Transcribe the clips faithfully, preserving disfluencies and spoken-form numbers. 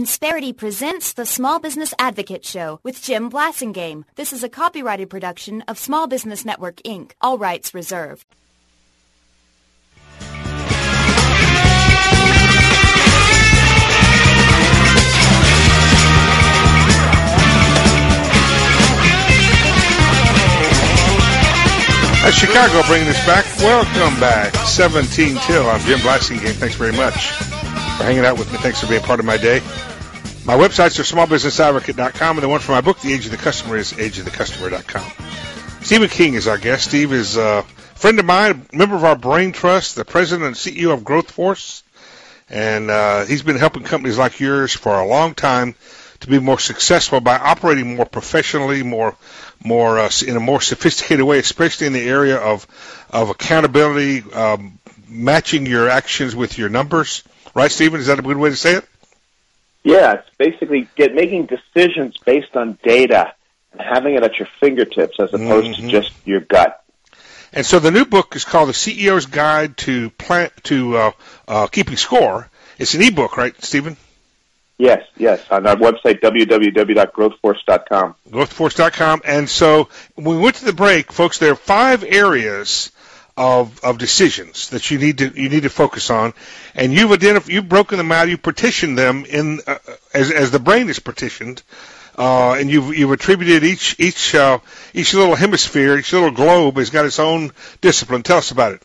Insperity presents the Small Business Advocate Show with Jim Blasingame. This is a copyrighted production of Small Business Network, Incorporated. All rights reserved. That's Chicago bringing us back. Welcome back. seventeen till. I'm Jim Blasingame. Thanks very much for hanging out with me. Thanks for being part of my day. My websites are small business advocate dot com, and the one for my book, The Age of the Customer, is age of the customer dot com. Stephen King is our guest. Steve is a friend of mine, a member of our Brain Trust, the president and C E O of Growth Force, and uh, he's been helping companies like yours for a long time to be more successful by operating more professionally, more more uh, in a more sophisticated way, especially in the area of of accountability, um, matching your actions with your numbers. Right, Stephen? Is that a good way to say it? Yeah, it's basically get making decisions based on data and having it at your fingertips as opposed mm-hmm. to just your gut. And so the new book is called The C E O's Guide to Plan to uh, uh, Keeping Score. It's an ebook, right, Stephen? Yes, yes, on our website, w w w dot growth force dot com. growth force dot com. And so when we went to the break, folks, there are five areas of of decisions that you need to you need to focus on, and you've identified, you've broken them out, you've partitioned them in uh, as as the brain is partitioned, uh, and you've you've attributed each each uh, each little hemisphere, each little globe has got its own discipline. Tell us about it.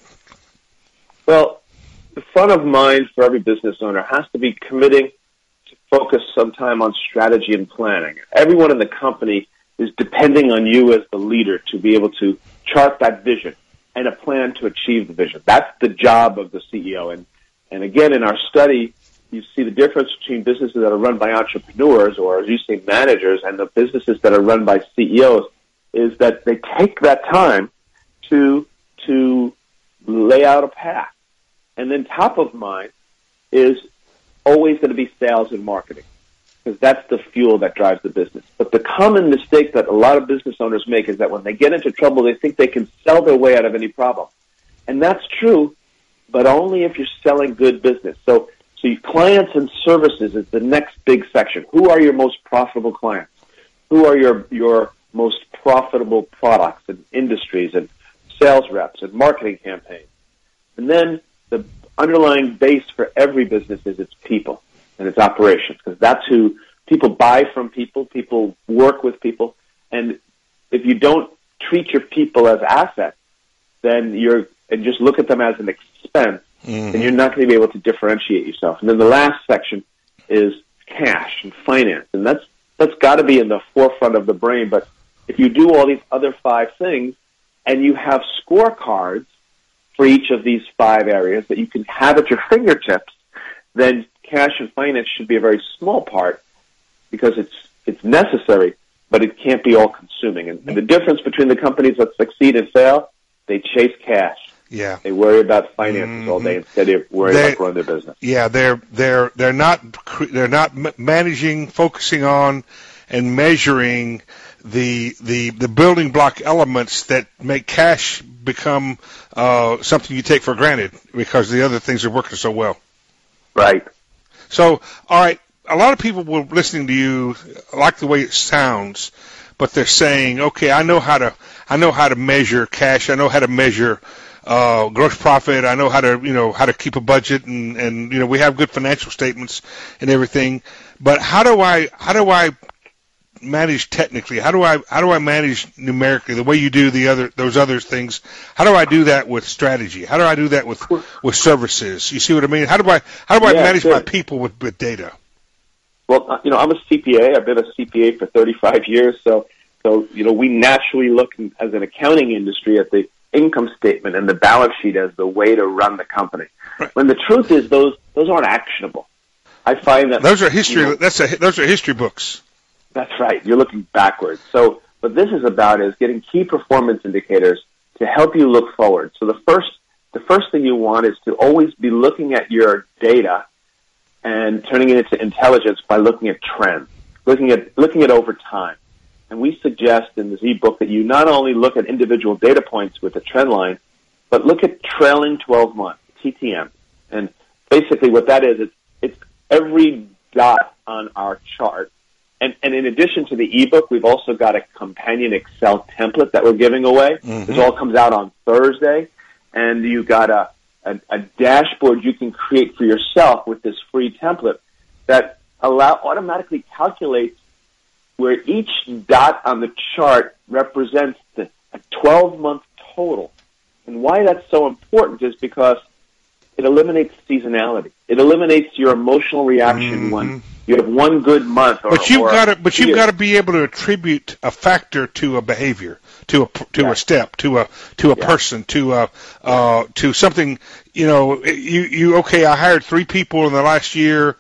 Well, the front of mind for every business owner has to be committing to focus some time on strategy and planning. Everyone in the company is depending on you as the leader to be able to chart that vision and a plan to achieve the vision. That's the job of the C E O. And, and again, in our study, you see the difference between businesses that are run by entrepreneurs, or as you say, managers, and the businesses that are run by C E Os, is that they take that time to to lay out a path. And then top of mind is always going to be sales and marketing, because that's the fuel that drives the business. But the common mistake that a lot of business owners make is that when they get into trouble, they think they can sell their way out of any problem. And that's true, but only if you're selling good business. So, so your clients and services is the next big section. Who are your most profitable clients? Who are your, your most profitable products and industries and sales reps and marketing campaigns? And then the underlying base for every business is its people and its operations, because that's who people buy from people, people work with people, and if you don't treat your people as assets, then you're, and just look at them as an expense, mm-hmm. then you're not going to be able to differentiate yourself. And then the last section is cash and finance, and that's that's got to be in the forefront of the brain. But if you do all these other five things, and you have scorecards for each of these five areas that you can have at your fingertips, then cash and finance should be a very small part, because it's it's necessary, but it can't be all-consuming. And, and the difference between the companies that succeed and fail, they chase cash. Yeah, they worry about finances mm-hmm. all day instead of worrying they, about growing their business. Yeah, they're they're they're not they're not managing, focusing on, and measuring the the the building block elements that make cash become uh, something you take for granted because the other things are working so well. Right. So, all right, a lot of people were listening to you like the way it sounds, but they're saying, okay, I know how to I know how to measure cash, I know how to measure uh, gross profit, I know how to you know how to keep a budget, and, and you know we have good financial statements and everything, but how do I how do I manage technically? How do I how do I manage numerically the way you do the other those other things? How do I do that with strategy? How do I do that with with services? You see what I mean? How do I how do I yeah, manage sure. my people with, with data? Well, you know, I'm a C P A. I've been a C P A for thirty-five years, so so you know we naturally look as an accounting industry at the income statement and the balance sheet as the way to run the company. Right. When the truth is those those aren't actionable. I find that those are history. You know, that's a, those are history books. That's right. You're looking backwards. So what this is about is getting key performance indicators to help you look forward. So the first the first thing you want is to always be looking at your data and turning it into intelligence by looking at trends, looking at looking at over time. And we suggest in this ebook that you not only look at individual data points with a trend line, but look at trailing twelve months, T T M. And basically what that is, it's, it's every dot on our chart. And, and in addition to the ebook, we've also got a companion Excel template that we're giving away. Mm-hmm. This all comes out on Thursday. And you've got a, a, a dashboard you can create for yourself with this free template that allow automatically calculates where each dot on the chart represents the, a twelve-month total. And why that's so important is because it eliminates seasonality. It eliminates your emotional reaction mm-hmm. when you have one good month. Or, but you've or got to, but you've got to be able to attribute a factor to a behavior, to a to yeah. a step, to a to a yeah. person, to a uh, to something. You know, you you okay? I hired three people in the last year.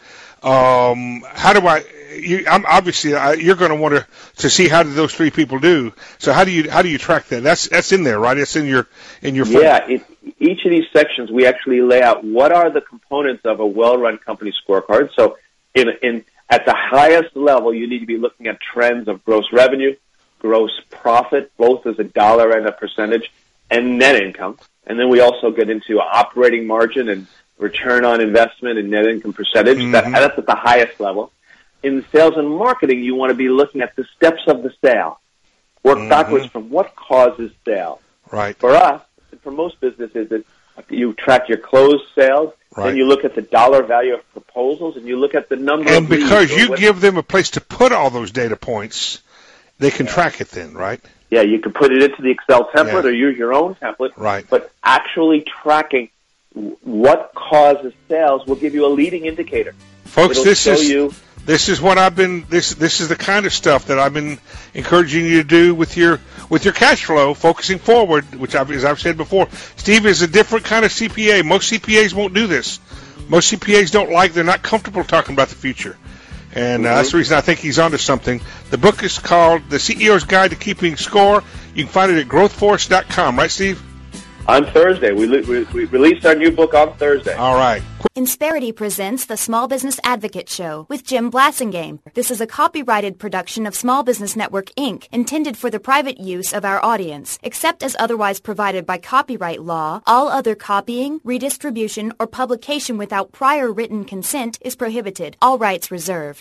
Um, how do I? You, I'm obviously I, you're going to want to to see how did those three people do. So how do you how do you track that? That's that's in there, right? It's in your in your phone. Yeah. It, each of these sections, we actually lay out what are the components of a well-run company scorecard. So, in in at the highest level, you need to be looking at trends of gross revenue, gross profit, both as a dollar and a percentage, and net income. And then we also get into operating margin and return on investment and net income percentage. Mm-hmm. That, that's at the highest level. In sales and marketing, you want to be looking at the steps of the sale. Work mm-hmm. backwards from what causes sale. Right. For us, and for most businesses, it's, you track your closed sales, right. and you look at the dollar value of proposals, and you look at the number and of leads. And because you give them a place to put all those data points, they can yeah. track it then, right? Yeah, you can put it into the Excel template yeah. or use your own template. Right. But actually tracking what causes sales will give you a leading indicator. Folks, It'll this show is you this is what I've been this this is the kind of stuff that I've been encouraging you to do with your with your cash flow, focusing forward, which I've, as I've said before, Steve is a different kind of C P A. Most C P As won't do this. Most C P As don't like, they're not comfortable talking about the future. And uh, mm-hmm. that's the reason I think he's onto something. The book is called The C E O's Guide to Keeping Score. You can find it at growth force dot com, right, Steve? On Thursday. We, we, we released our new book on Thursday. All right. Insperity presents the Small Business Advocate Show with Jim Blasingame. This is a copyrighted production of Small Business Network, Incorporated, intended for the private use of our audience. Except as otherwise provided by copyright law, all other copying, redistribution, or publication without prior written consent is prohibited. All rights reserved.